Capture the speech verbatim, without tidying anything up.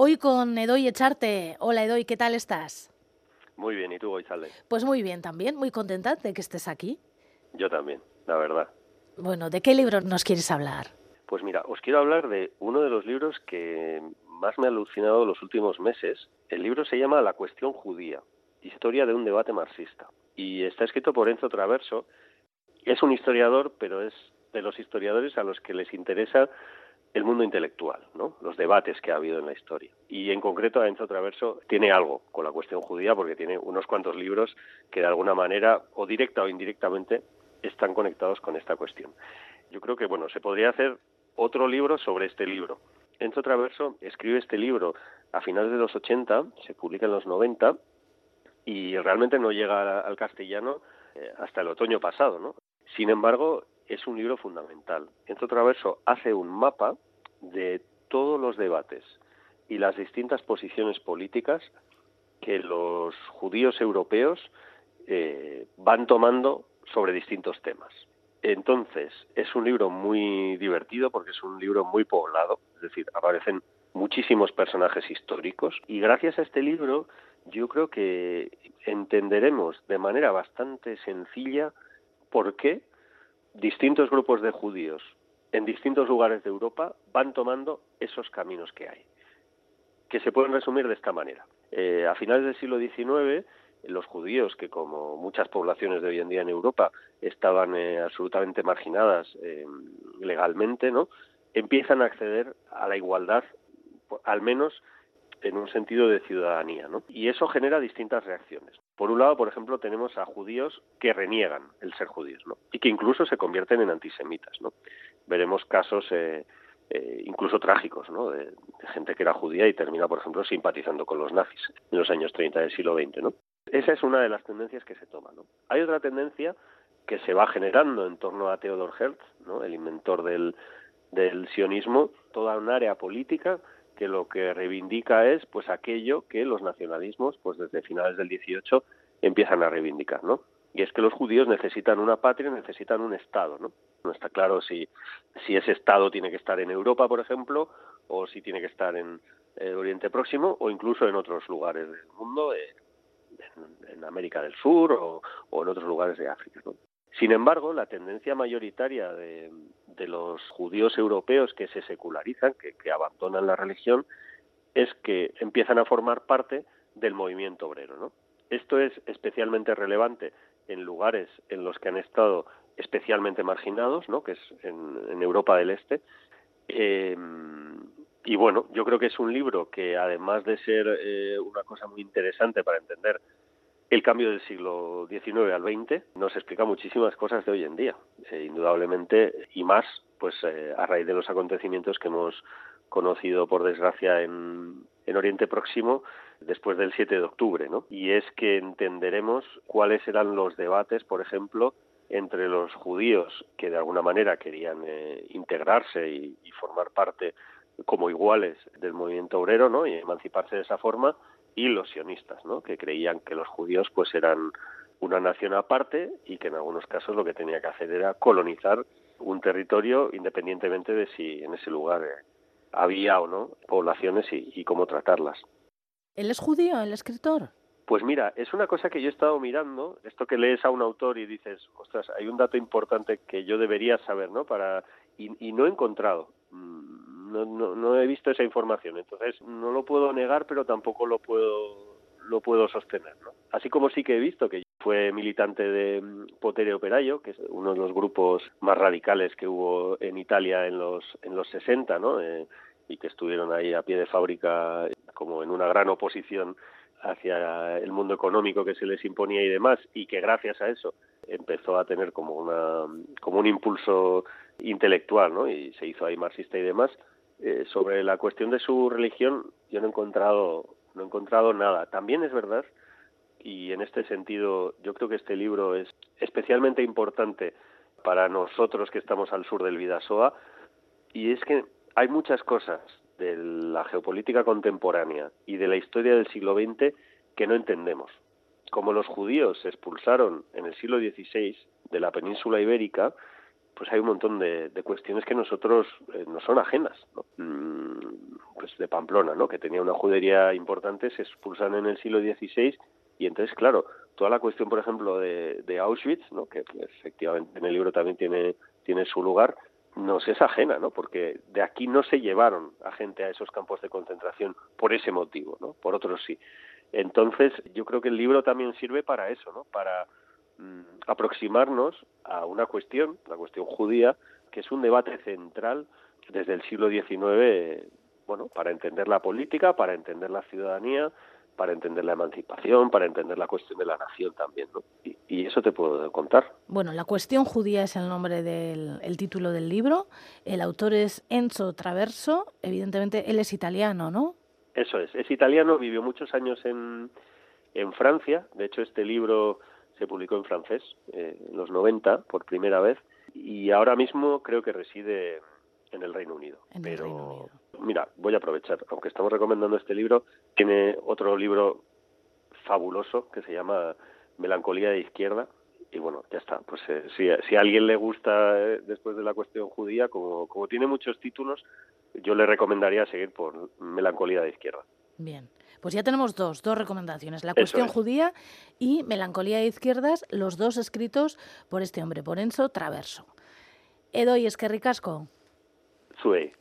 Hoy con Edoy Echarte. Hola Edoy, ¿qué tal estás? Muy bien, ¿y tú, Goizalde? Pues muy bien también, muy contenta de que estés aquí. Yo también, la verdad. Bueno, ¿de qué libro nos quieres hablar? Pues mira, os quiero hablar de uno de los libros que más me ha alucinado los últimos meses. El libro se llama La cuestión judía, historia de un debate marxista. Y está escrito por Enzo Traverso. Es un historiador, pero es de los historiadores a los que les interesa el mundo intelectual, ¿no? Los debates que ha habido en la historia. Y en concreto a Enzo Traverso tiene algo con la cuestión judía porque tiene unos cuantos libros que de alguna manera, o directa o indirectamente, están conectados con esta cuestión. Yo creo que, bueno, se podría hacer otro libro sobre este libro. Enzo Traverso escribe este libro a finales de los ochenta, se publica en los noventa y realmente no llega al castellano eh, hasta el otoño pasado, ¿no? Sin embargo, es un libro fundamental. Enzo Traverso hace un mapa de todos los debates y las distintas posiciones políticas que los judíos europeos eh, van tomando sobre distintos temas. Entonces, es un libro muy divertido porque es un libro muy poblado, es decir, aparecen muchísimos personajes históricos y gracias a este libro yo creo que entenderemos de manera bastante sencilla por qué distintos grupos de judíos en distintos lugares de Europa van tomando esos caminos que hay, que se pueden resumir de esta manera. Eh, a finales del siglo diecinueve, los judíos, que como muchas poblaciones de hoy en día en Europa estaban eh, absolutamente marginadas eh, legalmente, ¿no?, empiezan a acceder a la igualdad, al menos en un sentido de ciudadanía, ¿no? Y eso genera distintas reacciones. Por un lado, por ejemplo, tenemos a judíos que reniegan el ser judíos, ¿no?, y que incluso se convierten en antisemitas, ¿no? Veremos casos eh, eh, incluso trágicos, ¿no?, de, de gente que era judía y termina, por ejemplo, simpatizando con los nazis en los años treinta del siglo veinte, ¿no? Esa es una de las tendencias que se toma, ¿no? Hay otra tendencia que se va generando en torno a Theodor Herzl, ¿no?, el inventor del, del sionismo, toda un área política que lo que reivindica es pues aquello que los nacionalismos pues desde finales del dieciocho empiezan a reivindicar, ¿no? Y es que los judíos necesitan una patria, necesitan un Estado, ¿no? No está claro si, si ese Estado tiene que estar en Europa, por ejemplo, o si tiene que estar en el Oriente Próximo o incluso en otros lugares del mundo, eh, en, en América del Sur o, o en otros lugares de África, ¿no? Sin embargo, la tendencia mayoritaria de, de los judíos europeos que se secularizan, que, que abandonan la religión, es que empiezan a formar parte del movimiento obrero, ¿no? Esto es especialmente relevante en lugares en los que han estado especialmente marginados, ¿no?, que es en, en Europa del Este. Eh, y bueno, yo creo que es un libro que, además de ser eh, una cosa muy interesante para entender el cambio del siglo diecinueve al veinte, nos explica muchísimas cosas de hoy en día, eh, indudablemente, y más pues eh, a raíz de los acontecimientos que hemos conocido, por desgracia, en, en Oriente Próximo después del siete de octubre, ¿no? Y es que entenderemos cuáles eran los debates, por ejemplo, entre los judíos que de alguna manera querían eh, integrarse y, y formar parte como iguales del movimiento obrero, ¿no?, y emanciparse de esa forma, y los sionistas, ¿no?, que creían que los judíos pues eran una nación aparte y que en algunos casos lo que tenía que hacer era colonizar un territorio independientemente de si en ese lugar eh, había o no poblaciones y, y cómo tratarlas. ¿Él es judío, el escritor? Pues mira, es una cosa que yo he estado mirando, esto que lees a un autor y dices, ostras, hay un dato importante que yo debería saber, ¿no?, para y, y no he encontrado. No, no, no he visto esa información, entonces no lo puedo negar, pero tampoco lo puedo lo puedo sostener, ¿no? Así como sí que he visto que fue militante de Potere Operaio, que es uno de los grupos más radicales que hubo en Italia en los en los sesenta, ¿no?, eh, y que estuvieron ahí a pie de fábrica como en una gran oposición hacia el mundo económico que se les imponía y demás, y que gracias a eso empezó a tener como una como un impulso intelectual, ¿no?, y se hizo ahí marxista y demás. Eh, sobre la cuestión de su religión yo no he encontrado no he encontrado nada. También es verdad, y en este sentido yo creo que este libro es especialmente importante para nosotros que estamos al sur del Bidasoa, y es que hay muchas cosas de la geopolítica contemporánea y de la historia del siglo veinte que no entendemos. Como los judíos se expulsaron en el siglo dieciséis de la península ibérica, pues hay un montón de, de cuestiones que nosotros eh, nos son ajenas, ¿no? Mm, pues de Pamplona, ¿no? Que tenía una judería importante, se expulsan en el siglo dieciséis y entonces, claro, toda la cuestión, por ejemplo, de, de Auschwitz, ¿no? Que pues, efectivamente en el libro también tiene, tiene su lugar, nos es ajena, ¿no? Porque de aquí no se llevaron a gente a esos campos de concentración por ese motivo, ¿no? Por otros sí. Entonces, yo creo que el libro también sirve para eso, ¿no? Para mm, aproximarnos a una cuestión, la cuestión judía, que es un debate central desde el siglo diecinueve, bueno, para entender la política, para entender la ciudadanía, para entender la emancipación, para entender la cuestión de la nación también, ¿no? Y, y eso te puedo contar. Bueno, La cuestión judía es el nombre del el título del libro. El autor es Enzo Traverso. Evidentemente, él es italiano, ¿no? Eso es. Es italiano, vivió muchos años en, en Francia. De hecho, este libro se publicó en francés eh, en los noventa por primera vez y ahora mismo creo que reside en el Reino Unido. En el Pero Reino Unido. mira, voy a aprovechar, aunque estamos recomendando este libro, tiene otro libro fabuloso que se llama Melancolía de Izquierda. Y bueno, ya está. Pues eh, si, si a alguien le gusta eh, después de la cuestión judía, como, como tiene muchos títulos, yo le recomendaría seguir por Melancolía de Izquierda. Bien, pues ya tenemos dos, dos recomendaciones. La Eso cuestión es. judía y Melancolía de Izquierdas, los dos escritos por este hombre, por Enzo Traverso. Edoy, eskerrik asko. Zuei.